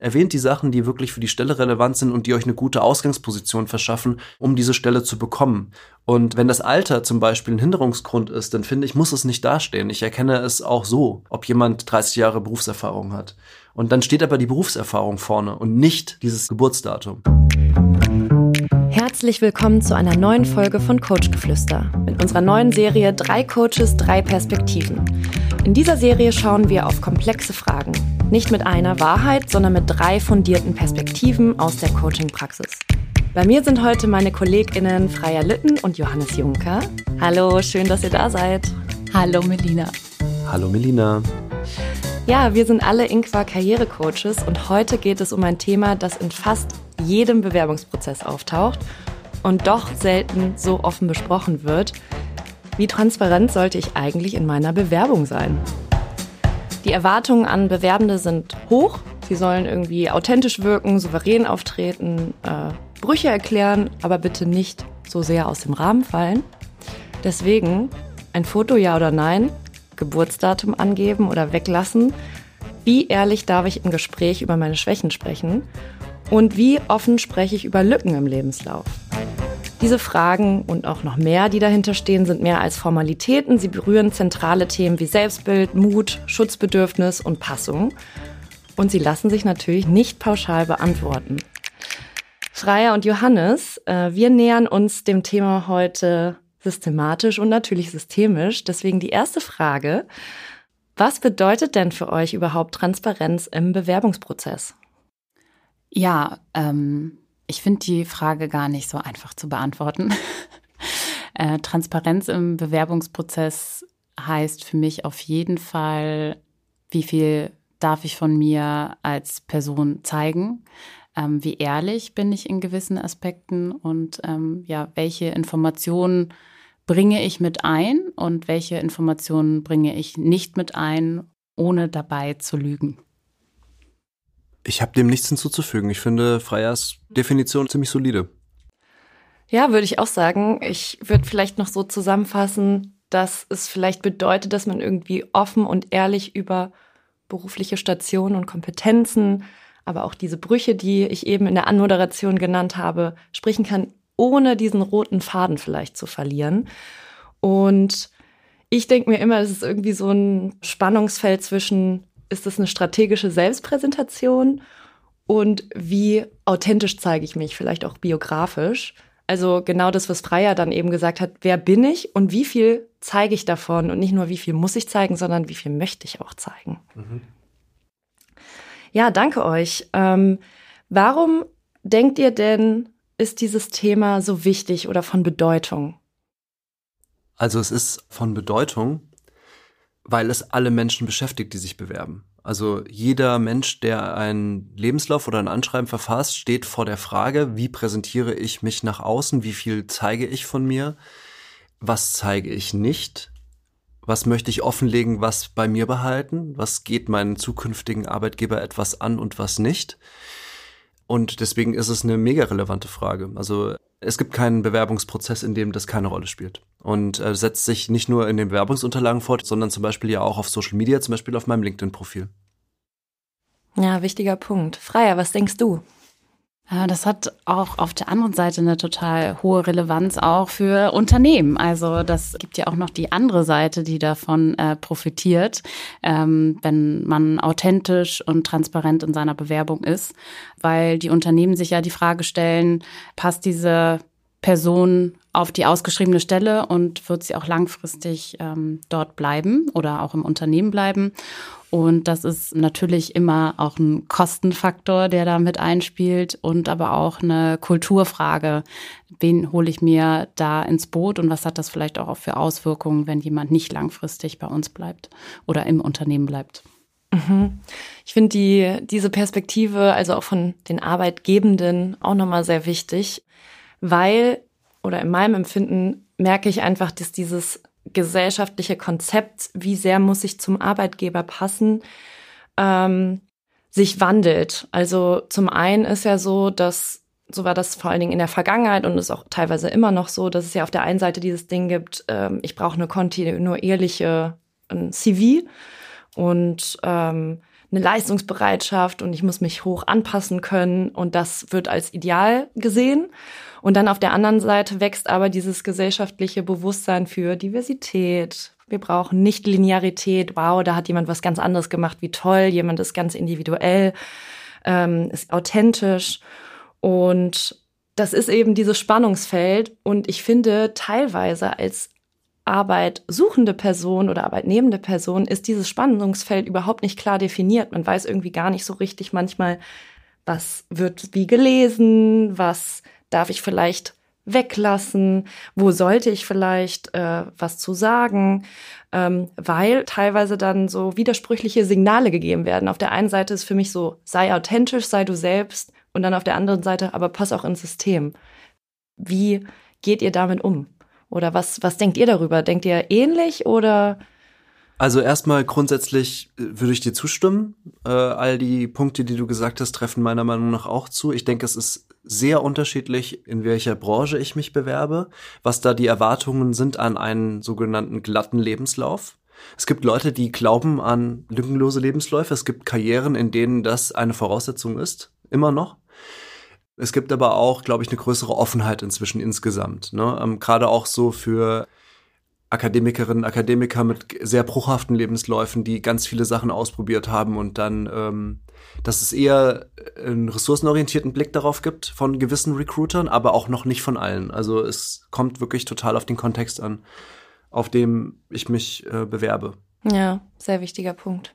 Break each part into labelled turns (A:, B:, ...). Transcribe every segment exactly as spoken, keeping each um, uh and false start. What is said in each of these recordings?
A: Erwähnt die Sachen, die wirklich für die Stelle relevant sind und die euch eine gute Ausgangsposition verschaffen, um diese Stelle zu bekommen. Und wenn das Alter zum Beispiel ein Hinderungsgrund ist, dann finde ich, muss es nicht dastehen. Ich erkenne es auch so, ob jemand dreißig Jahre Berufserfahrung hat. Und dann steht aber die Berufserfahrung vorne und nicht dieses Geburtsdatum.
B: Herzlich willkommen zu einer neuen Folge von Coachgeflüster mit unserer neuen Serie Drei Coaches, drei Perspektiven. In dieser Serie schauen wir auf komplexe Fragen. Nicht mit einer Wahrheit, sondern mit drei fundierten Perspektiven aus der Coaching-Praxis. Bei mir sind heute meine KollegInnen Freya Litten und Johannes Juncker. Hallo, schön, dass ihr da seid.
C: Hallo Melina.
A: Hallo Melina.
B: Ja, wir sind alle Inqua Karrierecoaches und heute geht es um ein Thema, das in fast jedem Bewerbungsprozess auftaucht und doch selten so offen besprochen wird. Wie transparent sollte ich eigentlich in meiner Bewerbung sein? Die Erwartungen an Bewerbende sind hoch. Sie sollen irgendwie authentisch wirken, souverän auftreten, äh, Brüche erklären, aber bitte nicht so sehr aus dem Rahmen fallen. Deswegen ein Foto, ja oder nein, Geburtsdatum angeben oder weglassen. Wie ehrlich darf ich im Gespräch über meine Schwächen sprechen? Und wie offen spreche ich über Lücken im Lebenslauf? Diese Fragen und auch noch mehr, die dahinter stehen, sind mehr als Formalitäten. Sie berühren zentrale Themen wie Selbstbild, Mut, Schutzbedürfnis und Passung. Und sie lassen sich natürlich nicht pauschal beantworten. Freya und Johannes, äh, wir nähern uns dem Thema heute systematisch und natürlich systemisch. Deswegen die erste Frage: Was bedeutet denn für euch überhaupt Transparenz im Bewerbungsprozess?
C: Ja, ähm, ich finde die Frage gar nicht so einfach zu beantworten. äh, Transparenz im Bewerbungsprozess heißt für mich auf jeden Fall, wie viel darf ich von mir als Person zeigen, ähm, wie ehrlich bin ich in gewissen Aspekten und ähm, ja, welche Informationen bringe ich mit ein und welche Informationen bringe ich nicht mit ein, ohne dabei zu lügen.
A: Ich habe dem nichts hinzuzufügen. Ich finde Freyas Definition ziemlich solide.
B: Ja, würde ich auch sagen. Ich würde vielleicht noch so zusammenfassen, dass es vielleicht bedeutet, dass man irgendwie offen und ehrlich über berufliche Stationen und Kompetenzen, aber auch diese Brüche, die ich eben in der Anmoderation genannt habe, sprechen kann, ohne diesen roten Faden vielleicht zu verlieren. Und ich denke mir immer, es ist irgendwie so ein Spannungsfeld zwischen, ist das eine strategische Selbstpräsentation und wie authentisch zeige ich mich, vielleicht auch biografisch. Also genau das, was Freya dann eben gesagt hat, wer bin ich und wie viel zeige ich davon und nicht nur wie viel muss ich zeigen, sondern wie viel möchte ich auch zeigen. Mhm. Ja, danke euch. Ähm, warum denkt ihr denn, ist dieses Thema so wichtig oder von Bedeutung?
A: Also es ist von Bedeutung, weil es alle Menschen beschäftigt, die sich bewerben. Also jeder Mensch, der einen Lebenslauf oder ein Anschreiben verfasst, steht vor der Frage, wie präsentiere ich mich nach außen, wie viel zeige ich von mir, was zeige ich nicht, was möchte ich offenlegen, was bei mir behalten, was geht meinen zukünftigen Arbeitgeber etwas an und was nicht. Und deswegen ist es eine mega relevante Frage. Also es gibt keinen Bewerbungsprozess, in dem das keine Rolle spielt. Und äh, setzt sich nicht nur in den Bewerbungsunterlagen fort, sondern zum Beispiel ja auch auf Social Media, zum Beispiel auf meinem LinkedIn-Profil.
B: Ja, wichtiger Punkt. Freya, was denkst du?
C: Das hat auch auf der anderen Seite eine total hohe Relevanz auch für Unternehmen. Also das gibt ja auch noch die andere Seite, die davon äh, profitiert, ähm, wenn man authentisch und transparent in seiner Bewerbung ist, weil die Unternehmen sich ja die Frage stellen, passt diese Person auf die ausgeschriebene Stelle und wird sie auch langfristig ähm, dort bleiben oder auch im Unternehmen bleiben? Und das ist natürlich immer auch ein Kostenfaktor, der da mit einspielt und aber auch eine Kulturfrage. Wen hole ich mir da ins Boot und was hat das vielleicht auch für Auswirkungen, wenn jemand nicht langfristig bei uns bleibt oder im Unternehmen bleibt?
B: Mhm. Ich finde die diese Perspektive, also auch von den Arbeitgebenden, auch nochmal sehr wichtig, weil, oder in meinem Empfinden, merke ich einfach, dass dieses gesellschaftliche Konzept, wie sehr muss ich zum Arbeitgeber passen, ähm, sich wandelt. Also zum einen ist ja so, dass, so war das vor allen Dingen in der Vergangenheit und ist auch teilweise immer noch so, dass es ja auf der einen Seite dieses Ding gibt, ähm, ich brauche eine kontinuierliche ein C V und ähm, eine Leistungsbereitschaft und ich muss mich hoch anpassen können und das wird als Ideal gesehen. Und dann auf der anderen Seite wächst aber dieses gesellschaftliche Bewusstsein für Diversität. Wir brauchen nicht Linearität. Wow, da hat jemand was ganz anderes gemacht, wie toll. Jemand ist ganz individuell, ähm, ist authentisch. Und das ist eben dieses Spannungsfeld. Und ich finde, teilweise als arbeitsuchende Person oder arbeitnehmende Person ist dieses Spannungsfeld überhaupt nicht klar definiert. Man weiß irgendwie gar nicht so richtig manchmal, was wird wie gelesen, was darf ich vielleicht weglassen, wo sollte ich vielleicht äh, was zu sagen, ähm, weil teilweise dann so widersprüchliche Signale gegeben werden. Auf der einen Seite ist für mich so, sei authentisch, sei du selbst und dann auf der anderen Seite, aber pass auch ins System. Wie geht ihr damit um? Oder was, was denkt ihr darüber? Denkt ihr ähnlich oder?
A: Also erstmal grundsätzlich würde ich dir zustimmen. Äh, all die Punkte, die du gesagt hast, treffen meiner Meinung nach auch zu. Ich denke, es ist sehr unterschiedlich, in welcher Branche ich mich bewerbe, was da die Erwartungen sind an einen sogenannten glatten Lebenslauf. Es gibt Leute, die glauben an lückenlose Lebensläufe. Es gibt Karrieren, in denen das eine Voraussetzung ist, immer noch. Es gibt aber auch, glaube ich, eine größere Offenheit inzwischen insgesamt. Ne? Ähm, gerade auch so für Akademikerinnen, Akademiker mit sehr bruchhaften Lebensläufen, die ganz viele Sachen ausprobiert haben und dann, ähm, dass es eher einen ressourcenorientierten Blick darauf gibt von gewissen Recruitern, aber auch noch nicht von allen. Also es kommt wirklich total auf den Kontext an, auf dem ich mich äh, bewerbe.
B: Ja, sehr wichtiger Punkt.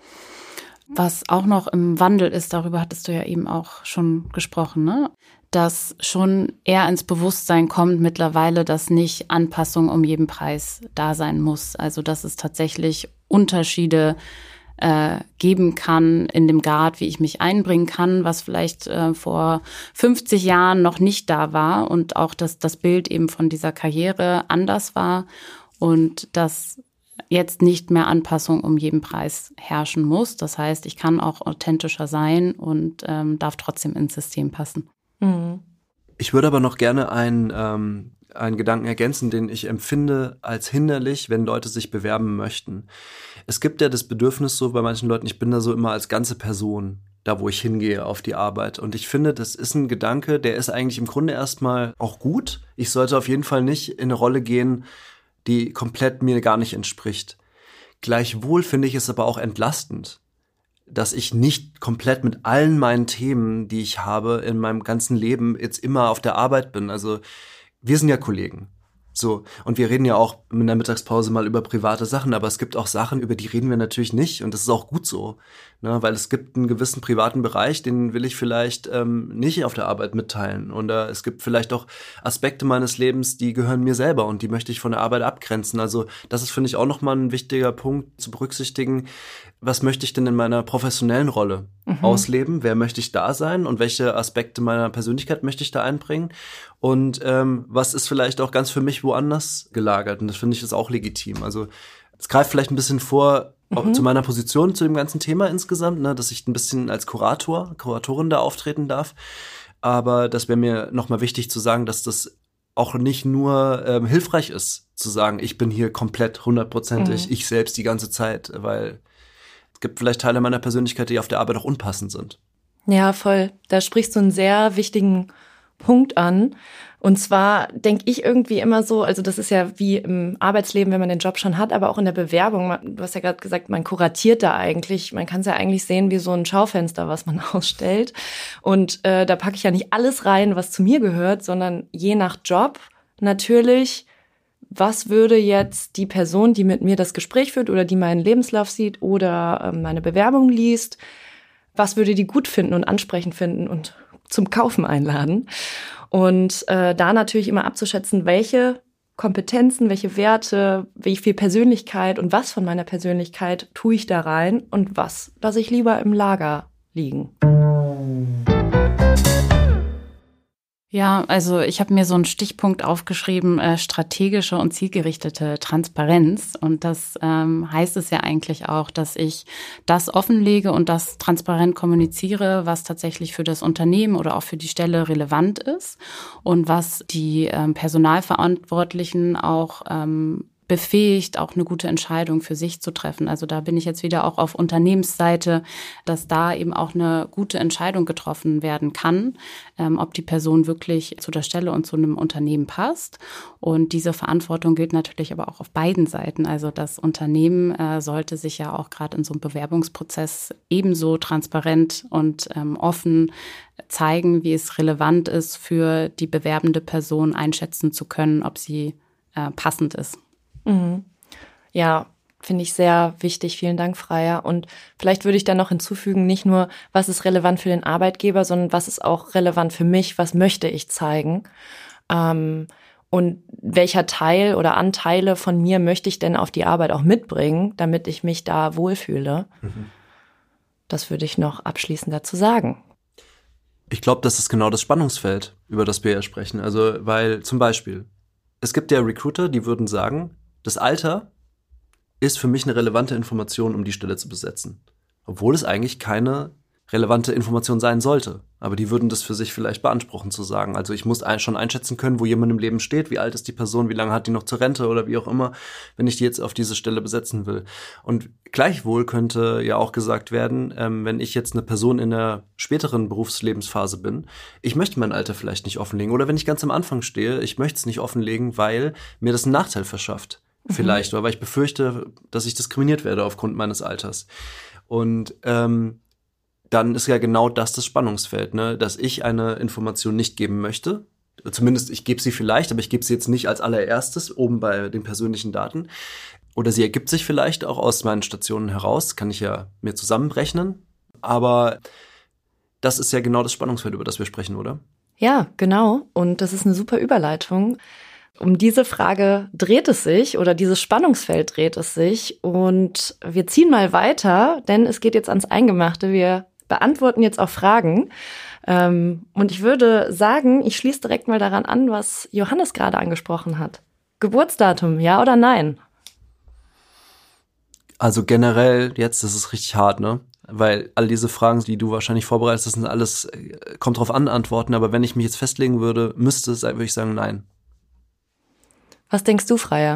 C: Was auch noch im Wandel ist, darüber hattest du ja eben auch schon gesprochen, ne? Dass schon eher ins Bewusstsein kommt mittlerweile, dass nicht Anpassung um jeden Preis da sein muss. Also dass es tatsächlich Unterschiede äh, geben kann in dem Grad, wie ich mich einbringen kann, was vielleicht äh, vor fünfzig Jahren noch nicht da war und auch, dass das Bild eben von dieser Karriere anders war und dass jetzt nicht mehr Anpassung um jeden Preis herrschen muss. Das heißt, ich kann auch authentischer sein und ähm, darf trotzdem ins System passen.
B: Mhm.
A: Ich würde aber noch gerne einen, ähm, einen Gedanken ergänzen, den ich empfinde als hinderlich, wenn Leute sich bewerben möchten. Es gibt ja das Bedürfnis so bei manchen Leuten, ich bin da so immer als ganze Person, da wo ich hingehe auf die Arbeit. Und ich finde, das ist ein Gedanke, der ist eigentlich im Grunde erstmal auch gut. Ich sollte auf jeden Fall nicht in eine Rolle gehen, die komplett mir gar nicht entspricht. Gleichwohl finde ich es aber auch entlastend, dass ich nicht komplett mit allen meinen Themen, die ich habe in meinem ganzen Leben, jetzt immer auf der Arbeit bin. Also wir sind ja Kollegen. So, und wir reden ja auch in der Mittagspause mal über private Sachen, aber es gibt auch Sachen, über die reden wir natürlich nicht und das ist auch gut so, ne? Weil es gibt einen gewissen privaten Bereich, den will ich vielleicht ähm, nicht auf der Arbeit mitteilen oder es gibt vielleicht auch Aspekte meines Lebens, die gehören mir selber und die möchte ich von der Arbeit abgrenzen. Also das ist, finde ich, auch nochmal ein wichtiger Punkt zu berücksichtigen. Was möchte ich denn in meiner professionellen Rolle mhm. ausleben? Wer möchte ich da sein und welche Aspekte meiner Persönlichkeit möchte ich da einbringen? Und ähm, was ist vielleicht auch ganz für mich woanders gelagert? Und das finde ich ist auch legitim. Also es greift vielleicht ein bisschen vor mhm. zu meiner Position, zu dem ganzen Thema insgesamt, ne, dass ich ein bisschen als Kurator, Kuratorin da auftreten darf. Aber das wäre mir nochmal wichtig zu sagen, dass das auch nicht nur ähm, hilfreich ist, zu sagen, ich bin hier komplett hundertprozentig mhm. ich selbst die ganze Zeit, weil es gibt vielleicht Teile meiner Persönlichkeit, die auf der Arbeit auch unpassend sind.
B: Ja, voll. Da sprichst du einen sehr wichtigen Punkt an. Und zwar denke ich irgendwie immer so, also das ist ja wie im Arbeitsleben, wenn man den Job schon hat, aber auch in der Bewerbung. Du hast ja gerade gesagt, man kuratiert da eigentlich. Man kann es ja eigentlich sehen wie so ein Schaufenster, was man ausstellt. Und äh, da packe ich ja nicht alles rein, was zu mir gehört, sondern je nach Job natürlich, was würde jetzt die Person, die mit mir das Gespräch führt oder die meinen Lebenslauf sieht oder äh, meine Bewerbung liest, was würde die gut finden und ansprechend finden und zum Kaufen einladen. Und äh, da natürlich immer abzuschätzen, welche Kompetenzen, welche Werte, wie viel Persönlichkeit und was von meiner Persönlichkeit tue ich da rein und was lasse ich lieber im Lager liegen.
C: Ja, also ich habe mir so einen Stichpunkt aufgeschrieben, äh, strategische und zielgerichtete Transparenz. Und das ähm, heißt es ja eigentlich auch, dass ich das offenlege und das transparent kommuniziere, was tatsächlich für das Unternehmen oder auch für die Stelle relevant ist und was die ähm, Personalverantwortlichen auch ähm, befähigt, auch eine gute Entscheidung für sich zu treffen. Also da bin ich jetzt wieder auch auf Unternehmensseite, dass da eben auch eine gute Entscheidung getroffen werden kann, ähm, ob die Person wirklich zu der Stelle und zu einem Unternehmen passt. Und diese Verantwortung gilt natürlich aber auch auf beiden Seiten. Also das Unternehmen äh, sollte sich ja auch gerade in so einem Bewerbungsprozess ebenso transparent und ähm, offen zeigen, wie es relevant ist, für die bewerbende Person einschätzen zu können, ob sie äh, passend ist.
B: Mhm. Ja, finde ich sehr wichtig. Vielen Dank, Freya. Und vielleicht würde ich dann noch hinzufügen, nicht nur, was ist relevant für den Arbeitgeber, sondern was ist auch relevant für mich, was möchte ich zeigen? Ähm, und welcher Teil oder Anteile von mir möchte ich denn auf die Arbeit auch mitbringen, damit ich mich da wohlfühle? Mhm. Das würde ich noch abschließend dazu sagen.
A: Ich glaube, das ist genau das Spannungsfeld, über das wir ja sprechen. Also, weil zum Beispiel, es gibt ja Recruiter, die würden sagen, das Alter ist für mich eine relevante Information, um die Stelle zu besetzen. Obwohl es eigentlich keine relevante Information sein sollte. Aber die würden das für sich vielleicht beanspruchen zu sagen. Also ich muss schon einschätzen können, wo jemand im Leben steht, wie alt ist die Person, wie lange hat die noch zur Rente oder wie auch immer, wenn ich die jetzt auf diese Stelle besetzen will. Und gleichwohl könnte ja auch gesagt werden, ähm, wenn ich jetzt eine Person in der späteren Berufslebensphase bin, ich möchte mein Alter vielleicht nicht offenlegen. Oder wenn ich ganz am Anfang stehe, ich möchte es nicht offenlegen, weil mir das einen Nachteil verschafft. Mhm. Vielleicht, oder weil ich befürchte, dass ich diskriminiert werde aufgrund meines Alters. Und ähm, dann ist ja genau das das Spannungsfeld, ne? Dass ich eine Information nicht geben möchte. Zumindest, ich gebe sie vielleicht, aber ich gebe sie jetzt nicht als allererstes oben bei den persönlichen Daten. Oder sie ergibt sich vielleicht auch aus meinen Stationen heraus, kann ich ja mir zusammenrechnen. Aber das ist ja genau das Spannungsfeld, über das wir sprechen, oder?
B: Ja, genau. Und das ist eine super Überleitung. Um diese Frage dreht es sich oder dieses Spannungsfeld dreht es sich. Und wir ziehen mal weiter, denn es geht jetzt ans Eingemachte. Wir beantworten jetzt auch Fragen. Und ich würde sagen, ich schließe direkt mal daran an, was Johannes gerade angesprochen hat. Geburtsdatum, ja oder nein?
A: Also generell jetzt, das ist richtig hart, ne? Weil all diese Fragen, die du wahrscheinlich vorbereitest, das sind alles, kommt drauf an, Antworten. Aber wenn ich mich jetzt festlegen würde, müsste, würde ich sagen, nein.
B: Was denkst du, Freya?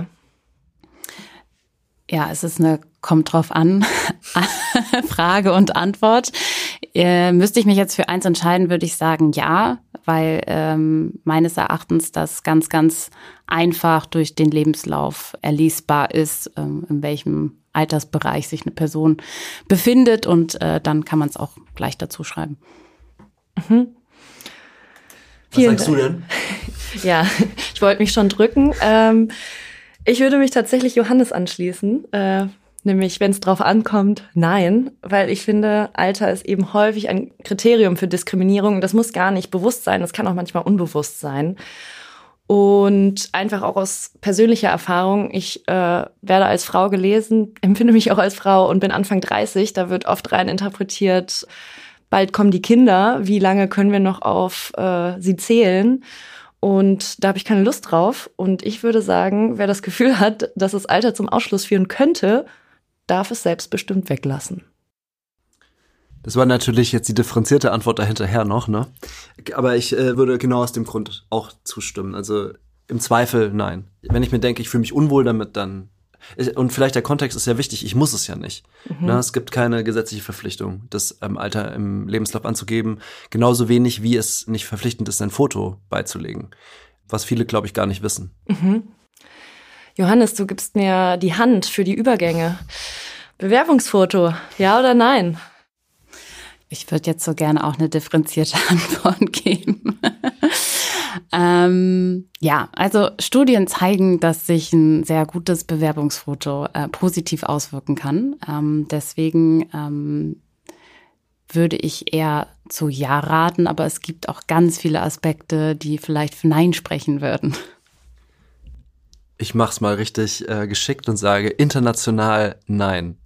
C: Ja, es ist eine kommt drauf an Frage und Antwort. Äh, müsste ich mich jetzt für eins entscheiden, würde ich sagen ja, weil ähm, meines Erachtens das ganz, ganz einfach durch den Lebenslauf erlesbar ist, ähm, in welchem Altersbereich sich eine Person befindet und äh, dann kann man es auch gleich dazu schreiben.
B: Mhm.
A: Was sagst du denn?
B: Ja, ich wollte mich schon drücken. Ähm, ich würde mich tatsächlich Johannes anschließen, äh, nämlich wenn es drauf ankommt, nein, weil ich finde, Alter ist eben häufig ein Kriterium für Diskriminierung. Das muss gar nicht bewusst sein, das kann auch manchmal unbewusst sein. Und einfach auch aus persönlicher Erfahrung, ich äh, werde als Frau gelesen, empfinde mich auch als Frau und bin Anfang dreißig, da wird oft rein interpretiert, bald kommen die Kinder, wie lange können wir noch auf äh, sie zählen? Und da habe ich keine Lust drauf. Und ich würde sagen, wer das Gefühl hat, dass das Alter zum Ausschluss führen könnte, darf es selbstbestimmt weglassen.
A: Das war natürlich jetzt die differenzierte Antwort dahinterher noch, ne? Aber ich äh, würde genau aus dem Grund auch zustimmen. Also im Zweifel nein. Wenn ich mir denke, ich fühle mich unwohl damit, dann... Und vielleicht der Kontext ist ja wichtig, ich muss es ja nicht. Mhm. Ne, es gibt keine gesetzliche Verpflichtung, das ähm, Alter im Lebenslauf anzugeben. Genauso wenig, wie es nicht verpflichtend ist, ein Foto beizulegen. Was viele, glaube ich, gar nicht wissen.
B: Mhm. Johannes, du gibst mir die Hand für die Übergänge. Bewerbungsfoto, ja oder nein?
C: Ich würde jetzt so gerne auch eine differenzierte Antwort geben. ähm, ja, also Studien zeigen, dass sich ein sehr gutes Bewerbungsfoto äh, positiv auswirken kann. Ähm, deswegen ähm, würde ich eher zu Ja raten, aber es gibt auch ganz viele Aspekte, die vielleicht für Nein sprechen würden.
A: Ich mach's mal richtig äh, geschickt und sage international Nein.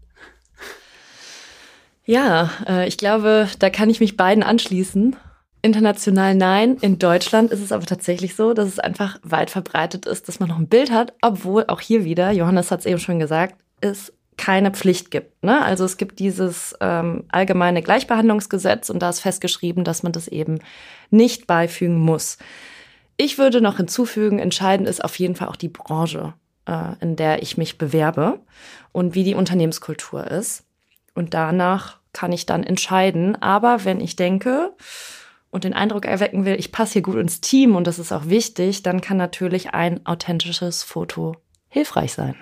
B: Ja, äh, ich glaube, da kann ich mich beiden anschließen. International nein. In Deutschland ist es aber tatsächlich so, dass es einfach weit verbreitet ist, dass man noch ein Bild hat, obwohl auch hier wieder, Johannes hat es eben schon gesagt, es keine Pflicht gibt. Ne? Also es gibt dieses ähm, allgemeine Gleichbehandlungsgesetz und da ist festgeschrieben, dass man das eben nicht beifügen muss. Ich würde noch hinzufügen, entscheidend ist auf jeden Fall auch die Branche. äh, in der ich mich bewerbe und wie die Unternehmenskultur ist. Und danach kann ich dann entscheiden. Aber wenn ich denke und den Eindruck erwecken will, ich passe hier gut ins Team und das ist auch wichtig, dann kann natürlich ein authentisches Foto hilfreich sein.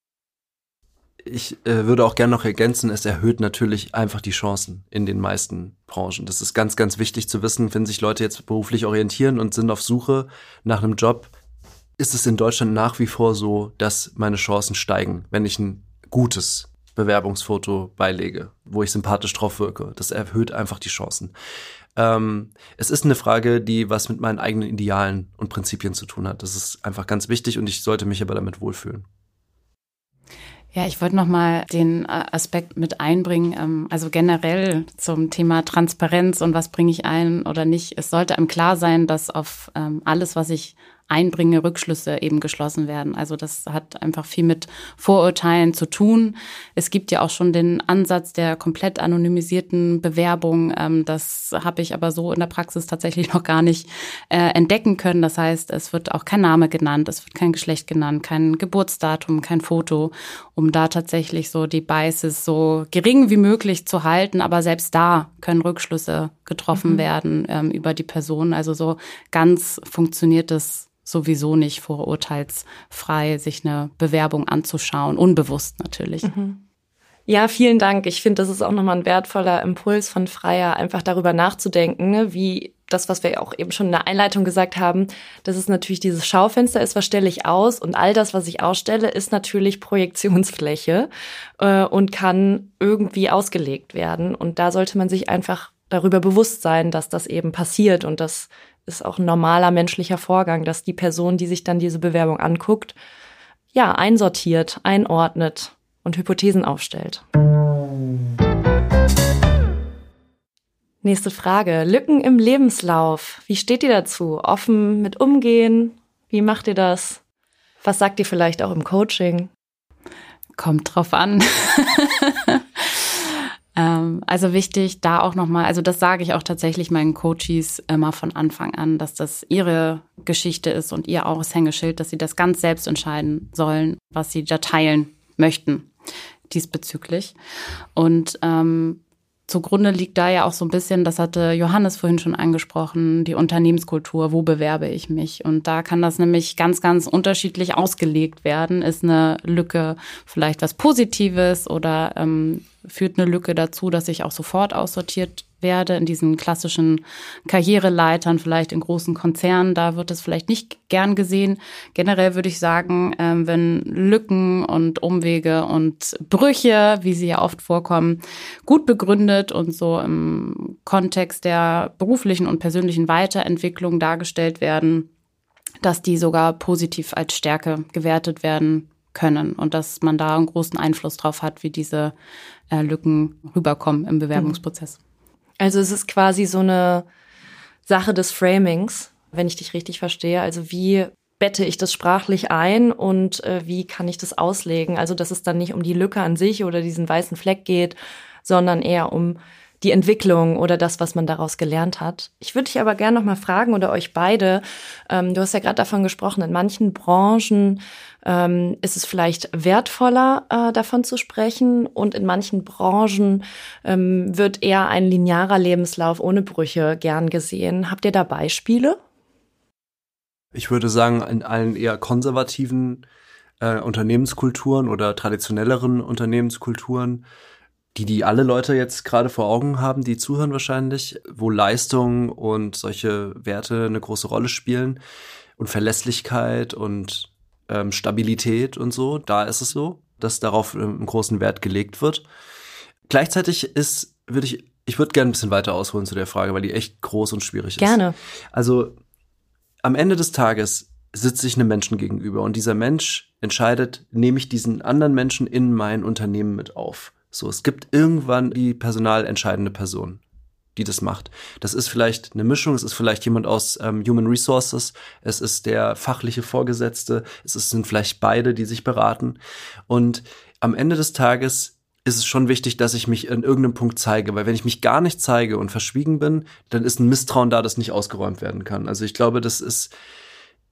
A: Ich äh, würde auch gerne noch ergänzen, es erhöht natürlich einfach die Chancen in den meisten Branchen. Das ist ganz, ganz wichtig zu wissen, wenn sich Leute jetzt beruflich orientieren und sind auf Suche nach einem Job, ist es in Deutschland nach wie vor so, dass meine Chancen steigen, wenn ich ein gutes Bewerbungsfoto beilege, wo ich sympathisch drauf wirke. Das erhöht einfach die Chancen. Ähm, es ist eine Frage, die was mit meinen eigenen Idealen und Prinzipien zu tun hat. Das ist einfach ganz wichtig und ich sollte mich aber damit wohlfühlen.
C: Ja, ich wollte noch mal den Aspekt mit einbringen, also generell zum Thema Transparenz und was bringe ich ein oder nicht. Es sollte einem klar sein, dass auf alles, was ich einbringe, Rückschlüsse eben geschlossen werden. Also das hat einfach viel mit Vorurteilen zu tun. Es gibt ja auch schon den Ansatz der komplett anonymisierten Bewerbung. Das habe ich aber so in der Praxis tatsächlich noch gar nicht äh, entdecken können. Das heißt, es wird auch kein Name genannt, es wird kein Geschlecht genannt, kein Geburtsdatum, kein Foto, um da tatsächlich so die Biases so gering wie möglich zu halten. Aber selbst da können Rückschlüsse getroffen mhm. werden ähm, über die Person. Also so ganz funktioniert es sowieso nicht vorurteilsfrei, sich eine Bewerbung anzuschauen, unbewusst natürlich.
B: Mhm. Ja, vielen Dank. Ich finde, das ist auch nochmal ein wertvoller Impuls von Freya, einfach darüber nachzudenken, ne, wie das, was wir auch eben schon in der Einleitung gesagt haben, dass es natürlich dieses Schaufenster ist, was stelle ich aus, und all das, was ich ausstelle, ist natürlich Projektionsfläche äh, und kann irgendwie ausgelegt werden. Und da sollte man sich einfach darüber bewusst sein, dass das eben passiert, und das ist auch ein normaler menschlicher Vorgang, dass die Person, die sich dann diese Bewerbung anguckt, ja, einsortiert, einordnet und Hypothesen aufstellt. Nächste Frage. Lücken im Lebenslauf. Wie steht ihr dazu? Offen mit umgehen? Wie macht ihr das? Was sagt ihr vielleicht auch im Coaching?
C: Kommt drauf an. Also wichtig, da auch nochmal, also das sage ich auch tatsächlich meinen Coaches immer von Anfang an, dass das ihre Geschichte ist und ihr Aushängeschild, dass sie das ganz selbst entscheiden sollen, was sie da teilen möchten diesbezüglich. Und ähm, zugrunde liegt da ja auch so ein bisschen, das hatte Johannes vorhin schon angesprochen, die Unternehmenskultur, wo bewerbe ich mich? Und da kann das nämlich ganz, ganz unterschiedlich ausgelegt werden. Ist eine Lücke vielleicht was Positives oder ähm, führt eine Lücke dazu, dass ich auch sofort aussortiert werde in diesen klassischen Karriereleitern, vielleicht in großen Konzernen, da wird es vielleicht nicht gern gesehen. Generell würde ich sagen, äh, wenn Lücken und Umwege und Brüche, wie sie ja oft vorkommen, gut begründet und so im Kontext der beruflichen und persönlichen Weiterentwicklung dargestellt werden, dass die sogar positiv als Stärke gewertet werden können und dass man da einen großen Einfluss drauf hat, wie diese äh, Lücken rüberkommen im Bewerbungsprozess.
B: Also es ist quasi so eine Sache des Framings, wenn ich dich richtig verstehe. Also wie bette ich das sprachlich ein und äh, wie kann ich das auslegen? Also dass es dann nicht um die Lücke an sich oder diesen weißen Fleck geht, sondern eher um die Entwicklung oder das, was man daraus gelernt hat. Ich würde dich aber gerne noch mal fragen, oder euch beide, ähm, du hast ja gerade davon gesprochen, in manchen Branchen ähm, ist es vielleicht wertvoller, äh, davon zu sprechen, und in manchen Branchen ähm, wird eher ein linearer Lebenslauf ohne Brüche gern gesehen. Habt ihr da Beispiele?
A: Ich würde sagen, in allen eher konservativen äh, Unternehmenskulturen oder traditionelleren Unternehmenskulturen, die die alle Leute jetzt gerade vor Augen haben, die zuhören wahrscheinlich, wo Leistung und solche Werte eine große Rolle spielen und Verlässlichkeit und ähm, Stabilität und so, da ist es so, dass darauf ähm, einen großen Wert gelegt wird. Gleichzeitig ist, würde ich, ich würde gerne ein bisschen weiter ausholen zu der Frage, weil die echt groß und schwierig ist.
B: Gerne.
A: Also am Ende des Tages sitze ich einem Menschen gegenüber und dieser Mensch entscheidet, nehme ich diesen anderen Menschen in mein Unternehmen mit auf. So, es gibt irgendwann die personalentscheidende Person, die das macht. Das ist vielleicht eine Mischung, es ist vielleicht jemand aus ähm, Human Resources, es ist der fachliche Vorgesetzte, es ist, sind vielleicht beide, die sich beraten. Und am Ende des Tages ist es schon wichtig, dass ich mich in irgendeinem Punkt zeige, weil wenn ich mich gar nicht zeige und verschwiegen bin, dann ist ein Misstrauen da, das nicht ausgeräumt werden kann. Also ich glaube, das ist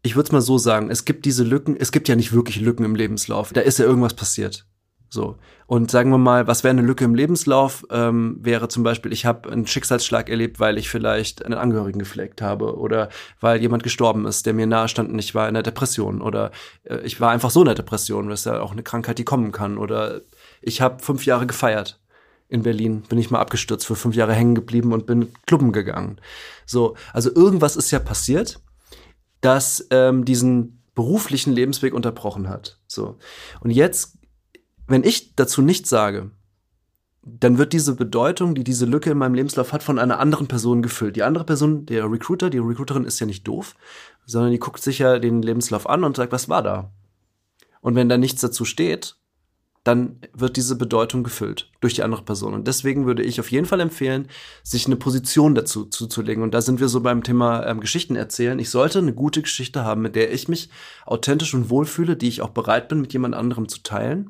A: ich würde es mal so sagen, es gibt diese Lücken, es gibt ja nicht wirklich Lücken im Lebenslauf. Da ist ja irgendwas passiert. So. Und sagen wir mal, was wäre eine Lücke im Lebenslauf? Ähm, wäre zum Beispiel, ich habe einen Schicksalsschlag erlebt, weil ich vielleicht einen Angehörigen gepflegt habe oder weil jemand gestorben ist, der mir nahe stand und ich war in einer Depression oder äh, ich war einfach so in einer Depression, das ist ja auch eine Krankheit, die kommen kann. Oder ich habe fünf Jahre gefeiert. In Berlin bin ich mal abgestürzt, für fünf Jahre hängen geblieben und bin klubben gegangen. So, also irgendwas ist ja passiert, das ähm, diesen beruflichen Lebensweg unterbrochen hat. So. Und jetzt, wenn ich dazu nichts sage, dann wird diese Bedeutung, die diese Lücke in meinem Lebenslauf hat, von einer anderen Person gefüllt. Die andere Person, der Recruiter, die Recruiterin ist ja nicht doof, sondern die guckt sich ja den Lebenslauf an und sagt, was war da? Und wenn da nichts dazu steht, dann wird diese Bedeutung gefüllt durch die andere Person. Und deswegen würde ich auf jeden Fall empfehlen, sich eine Position dazu zuzulegen. Und da sind wir so beim Thema ähm, Geschichten erzählen. Ich sollte eine gute Geschichte haben, mit der ich mich authentisch und wohlfühle, die ich auch bereit bin, mit jemand anderem zu teilen.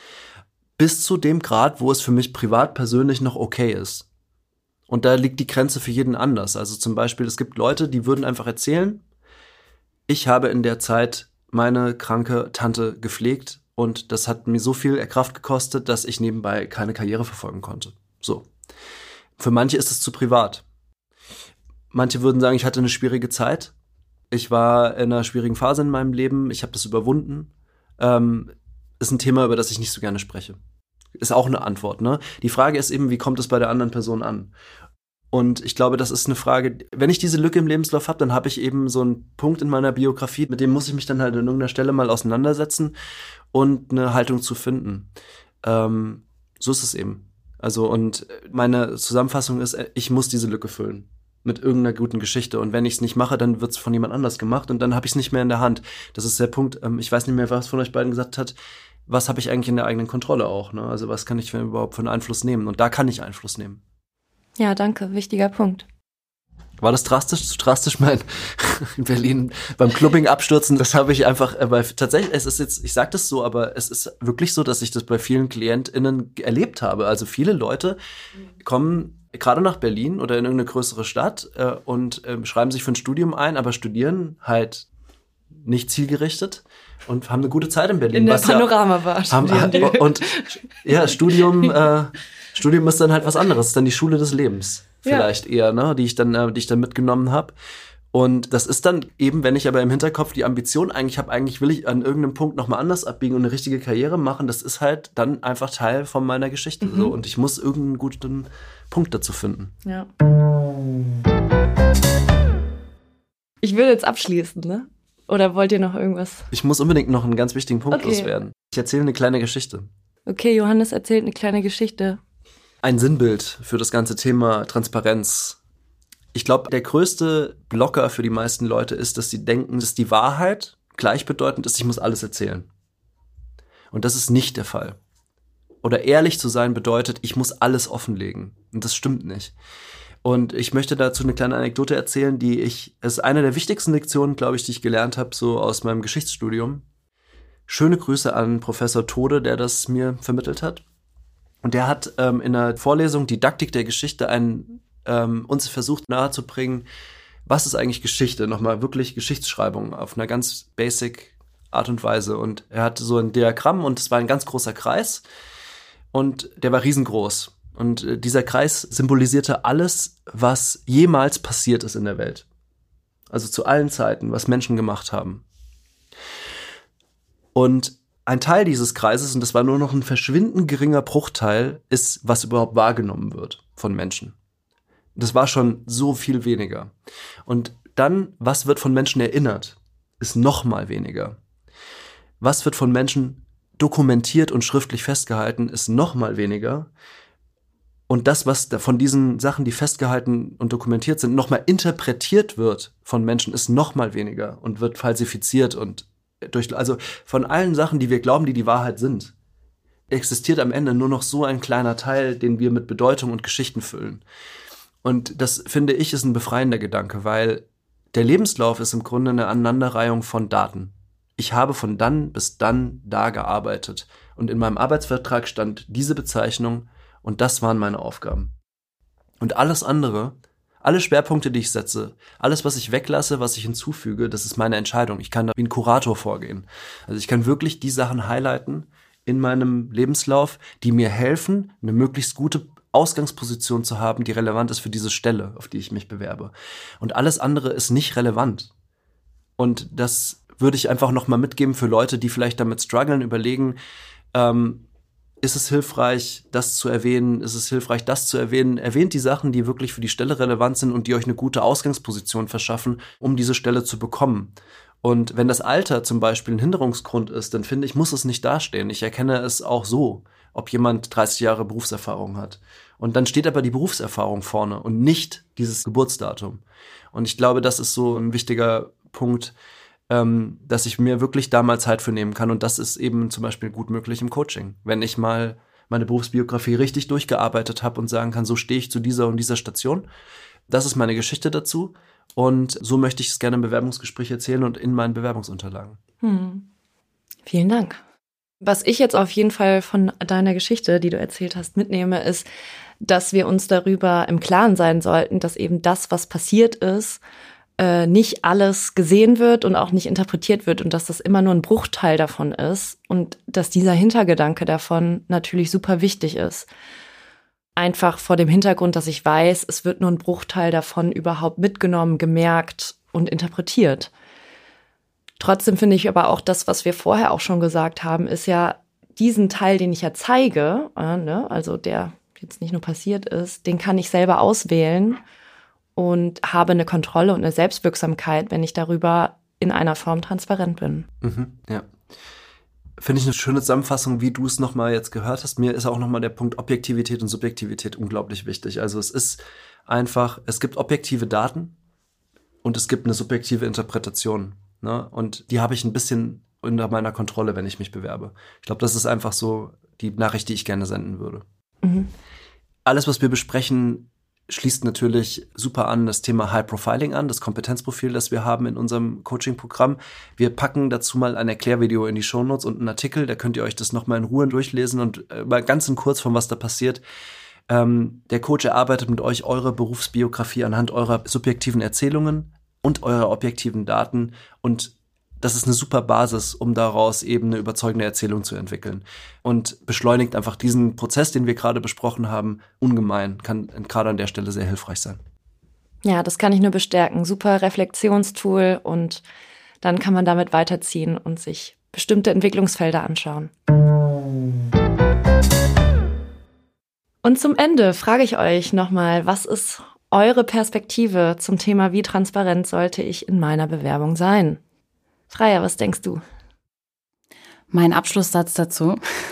A: Bis zu dem Grad, wo es für mich privat persönlich noch okay ist. Und da liegt die Grenze für jeden anders. Also zum Beispiel, es gibt Leute, die würden einfach erzählen, ich habe in der Zeit meine kranke Tante gepflegt und das hat mir so viel Kraft gekostet, dass ich nebenbei keine Karriere verfolgen konnte. So. Für manche ist es zu privat. Manche würden sagen, ich hatte eine schwierige Zeit. Ich war in einer schwierigen Phase in meinem Leben. Ich habe das überwunden. Ähm, ist ein Thema, über das ich nicht so gerne spreche. Ist auch eine Antwort, ne? Die Frage ist eben, wie kommt es bei der anderen Person an? Und ich glaube, das ist eine Frage, wenn ich diese Lücke im Lebenslauf habe, dann habe ich eben so einen Punkt in meiner Biografie, mit dem muss ich mich dann halt an irgendeiner Stelle mal auseinandersetzen und eine Haltung zu finden. Ähm, so ist es eben. Also, und meine Zusammenfassung ist, ich muss diese Lücke füllen mit irgendeiner guten Geschichte. Und wenn ich es nicht mache, dann wird es von jemand anders gemacht und dann habe ich es nicht mehr in der Hand. Das ist der Punkt, ähm, ich weiß nicht mehr, was von euch beiden gesagt hat, was habe ich eigentlich in der eigenen Kontrolle auch, ne? Also was kann ich für, überhaupt für einen Einfluss nehmen? Und da kann ich Einfluss nehmen.
B: Ja, danke. Wichtiger Punkt.
A: War das drastisch, zu drastisch, mein in Berlin beim Clubbing abstürzen? Das habe ich einfach, weil tatsächlich, es ist jetzt, ich sage das so, aber es ist wirklich so, dass ich das bei vielen KlientInnen erlebt habe. Also viele Leute kommen gerade nach Berlin oder in irgendeine größere Stadt äh, und äh, schreiben sich für ein Studium ein, aber studieren halt nicht zielgerichtet und haben eine gute Zeit in Berlin.
B: In der Panorama-Bar
A: studieren die. Und ja, Studium, äh, Studium ist dann halt was anderes, ist dann die Schule des Lebens vielleicht ja. eher, ne, die ich dann, äh, die ich dann mitgenommen habe. Und das ist dann eben, wenn ich aber im Hinterkopf die Ambition eigentlich habe, eigentlich will ich an irgendeinem Punkt nochmal anders abbiegen und eine richtige Karriere machen, das ist halt dann einfach Teil von meiner Geschichte. Mhm. So. Und ich muss irgendeinen guten Punkt dazu finden.
B: Ja. Ich will jetzt abschließen, ne? Oder wollt ihr noch irgendwas?
A: Ich muss unbedingt noch einen ganz wichtigen Punkt
B: okay.
A: loswerden. Ich erzähle eine kleine Geschichte.
B: Okay, Johannes erzählt eine kleine Geschichte.
A: Ein Sinnbild für das ganze Thema Transparenz. Ich glaube, der größte Blocker für die meisten Leute ist, dass sie denken, dass die Wahrheit gleichbedeutend ist, ich muss alles erzählen. Und das ist nicht der Fall. Oder ehrlich zu sein bedeutet, ich muss alles offenlegen. Und das stimmt nicht. Und ich möchte dazu eine kleine Anekdote erzählen, die ich, es ist eine der wichtigsten Lektionen, glaube ich, die ich gelernt habe, so aus meinem Geschichtsstudium. Schöne Grüße an Professor Tode, der das mir vermittelt hat. Und der hat ähm, in einer Vorlesung Didaktik der Geschichte einen, ähm, uns versucht nahezubringen, was ist eigentlich Geschichte? Nochmal wirklich Geschichtsschreibung auf einer ganz basic Art und Weise. Und er hatte so ein Diagramm und es war ein ganz großer Kreis und der war riesengroß. Und äh, dieser Kreis symbolisierte alles, was jemals passiert ist in der Welt. Also zu allen Zeiten, was Menschen gemacht haben. Und ein Teil dieses Kreises, und das war nur noch ein verschwindend geringer Bruchteil, ist, was überhaupt wahrgenommen wird von Menschen. Das war schon so viel weniger. Und dann, was wird von Menschen erinnert, ist noch mal weniger. Was wird von Menschen dokumentiert und schriftlich festgehalten, ist noch mal weniger. Und das, was von diesen Sachen, die festgehalten und dokumentiert sind, noch mal interpretiert wird von Menschen, ist noch mal weniger und wird falsifiziert und durch, also von allen Sachen, die wir glauben, die die Wahrheit sind, existiert am Ende nur noch so ein kleiner Teil, den wir mit Bedeutung und Geschichten füllen. Und das, finde ich, ist ein befreiender Gedanke, weil der Lebenslauf ist im Grunde eine Aneinanderreihung von Daten. Ich habe von dann bis dann da gearbeitet und in meinem Arbeitsvertrag stand diese Bezeichnung und das waren meine Aufgaben. Und alles andere, Alle Schwerpunkte, die ich setze, alles, was ich weglasse, was ich hinzufüge, das ist meine Entscheidung. Ich kann da wie ein Kurator vorgehen. Also ich kann wirklich die Sachen highlighten in meinem Lebenslauf, die mir helfen, eine möglichst gute Ausgangsposition zu haben, die relevant ist für diese Stelle, auf die ich mich bewerbe. Und alles andere ist nicht relevant. Und das würde ich einfach nochmal mitgeben für Leute, die vielleicht damit strugglen, überlegen, ähm, ist es hilfreich, das zu erwähnen? Ist es hilfreich, das zu erwähnen? Erwähnt die Sachen, die wirklich für die Stelle relevant sind und die euch eine gute Ausgangsposition verschaffen, um diese Stelle zu bekommen. Und wenn das Alter zum Beispiel ein Hinderungsgrund ist, dann finde ich, muss es nicht dastehen. Ich erkenne es auch so, ob jemand dreißig Jahre Berufserfahrung hat. Und dann steht aber die Berufserfahrung vorne und nicht dieses Geburtsdatum. Und ich glaube, das ist so ein wichtiger Punkt, ähm, dass ich mir wirklich da mal Zeit für nehmen kann. Und das ist eben zum Beispiel gut möglich im Coaching. Wenn ich mal meine Berufsbiografie richtig durchgearbeitet habe und sagen kann, so stehe ich zu dieser und dieser Station. Das ist meine Geschichte dazu. Und so möchte ich es gerne im Bewerbungsgespräch erzählen und in meinen Bewerbungsunterlagen.
B: Hm. Vielen Dank. Was ich jetzt auf jeden Fall von deiner Geschichte, die du erzählt hast, mitnehme, ist, dass wir uns darüber im Klaren sein sollten, dass eben das, was passiert ist, äh, nicht alles gesehen wird und auch nicht interpretiert wird und dass das immer nur ein Bruchteil davon ist und dass dieser Hintergedanke davon natürlich super wichtig ist. Einfach vor dem Hintergrund, dass ich weiß, es wird nur ein Bruchteil davon überhaupt mitgenommen, gemerkt und interpretiert. Trotzdem finde ich aber auch das, was wir vorher auch schon gesagt haben, ist ja diesen Teil, den ich ja zeige, äh, ne, also der jetzt nicht nur passiert ist, den kann ich selber auswählen und habe eine Kontrolle und eine Selbstwirksamkeit, wenn ich darüber in einer Form transparent bin.
A: Mhm, ja. Finde ich eine schöne Zusammenfassung, wie du es nochmal jetzt gehört hast. Mir ist auch nochmal der Punkt Objektivität und Subjektivität unglaublich wichtig. Also es ist einfach, es gibt objektive Daten und es gibt eine subjektive Interpretation. Ne? Und die habe ich ein bisschen unter meiner Kontrolle, wenn ich mich bewerbe. Ich glaube, das ist einfach so die Nachricht, die ich gerne senden würde. Mhm. Alles, was wir besprechen, schließt natürlich super an das Thema High Profiling an, das Kompetenzprofil, das wir haben in unserem Coaching-Programm. Wir packen dazu mal ein Erklärvideo in die Shownotes und einen Artikel, da könnt ihr euch das nochmal in Ruhe durchlesen und äh, mal ganz in kurz von was da passiert. Ähm, der Coach erarbeitet mit euch eure Berufsbiografie anhand eurer subjektiven Erzählungen und eurer objektiven Daten und das ist eine super Basis, um daraus eben eine überzeugende Erzählung zu entwickeln. Und beschleunigt einfach diesen Prozess, den wir gerade besprochen haben, ungemein. Kann gerade an der Stelle sehr hilfreich sein.
B: Ja, das kann ich nur bestärken. Super Reflexionstool und dann kann man damit weiterziehen und sich bestimmte Entwicklungsfelder anschauen. Und zum Ende frage ich euch nochmal, was ist eure Perspektive zum Thema, wie transparent sollte ich in meiner Bewerbung sein? Freya, was denkst du?
C: Mein Abschlusssatz dazu.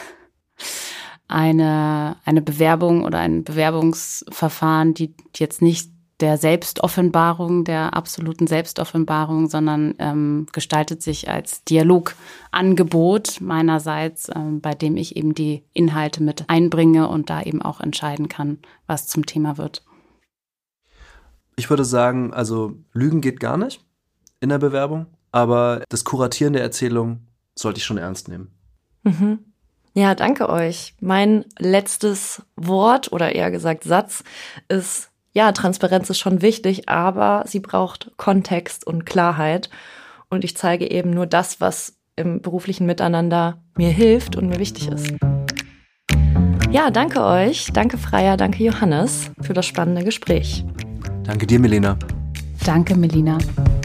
C: Eine, eine Bewerbung oder ein Bewerbungsverfahren, die jetzt nicht der Selbstoffenbarung, der absoluten Selbstoffenbarung, sondern ähm, gestaltet sich als Dialogangebot meinerseits, ähm, bei dem ich eben die Inhalte mit einbringe und da eben auch entscheiden kann, was zum Thema wird.
A: Ich würde sagen, also Lügen geht gar nicht in der Bewerbung. Aber das Kuratieren der Erzählung sollte ich schon ernst nehmen.
B: Mhm. Ja, danke euch. Mein letztes Wort oder eher gesagt Satz ist, ja, Transparenz ist schon wichtig, aber sie braucht Kontext und Klarheit. Und ich zeige eben nur das, was im beruflichen Miteinander mir hilft und mir wichtig ist. Ja, danke euch. Danke Freya, danke Johannes für das spannende Gespräch.
A: Danke dir, Melina.
C: Danke, Melina.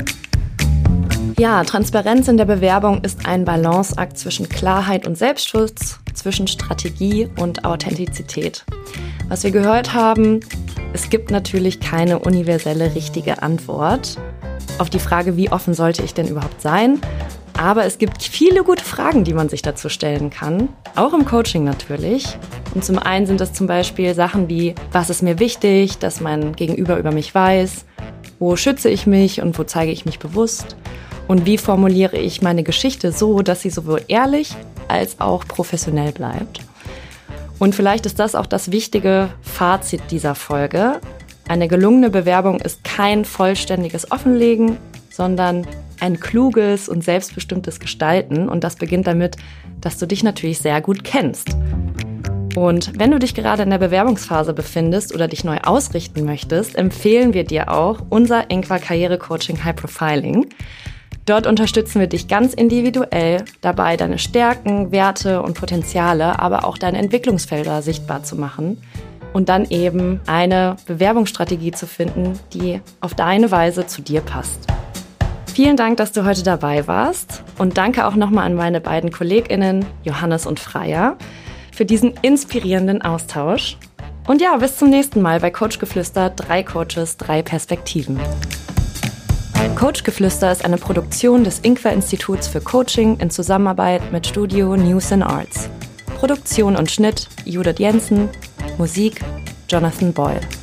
B: Ja, Transparenz in der Bewerbung ist ein Balanceakt zwischen Klarheit und Selbstschutz, zwischen Strategie und Authentizität. Was wir gehört haben, es gibt natürlich keine universelle richtige Antwort auf die Frage, wie offen sollte ich denn überhaupt sein? Aber es gibt viele gute Fragen, die man sich dazu stellen kann, auch im Coaching natürlich. Und zum einen sind das zum Beispiel Sachen wie, was ist mir wichtig, dass mein Gegenüber über mich weiß, wo schütze ich mich und wo zeige ich mich bewusst? Und wie formuliere ich meine Geschichte so, dass sie sowohl ehrlich als auch professionell bleibt? Und vielleicht ist das auch das wichtige Fazit dieser Folge. Eine gelungene Bewerbung ist kein vollständiges Offenlegen, sondern ein kluges und selbstbestimmtes Gestalten. Und das beginnt damit, dass du dich natürlich sehr gut kennst. Und wenn du dich gerade in der Bewerbungsphase befindest oder dich neu ausrichten möchtest, empfehlen wir dir auch unser Inqua Karrierecoaching High Profiling. Dort unterstützen wir dich ganz individuell dabei, deine Stärken, Werte und Potenziale, aber auch deine Entwicklungsfelder sichtbar zu machen und dann eben eine Bewerbungsstrategie zu finden, die auf deine Weise zu dir passt. Vielen Dank, dass du heute dabei warst und danke auch nochmal an meine beiden KollegInnen Johannes und Freya für diesen inspirierenden Austausch. Und ja, bis zum nächsten Mal bei Coachgeflüster, drei Coaches, drei Perspektiven. Coachgeflüster ist eine Produktion des Inqua-Instituts für Coaching in Zusammenarbeit mit Studio News and Arts. Produktion und Schnitt Judith Jensen, Musik Jonathan Boyle.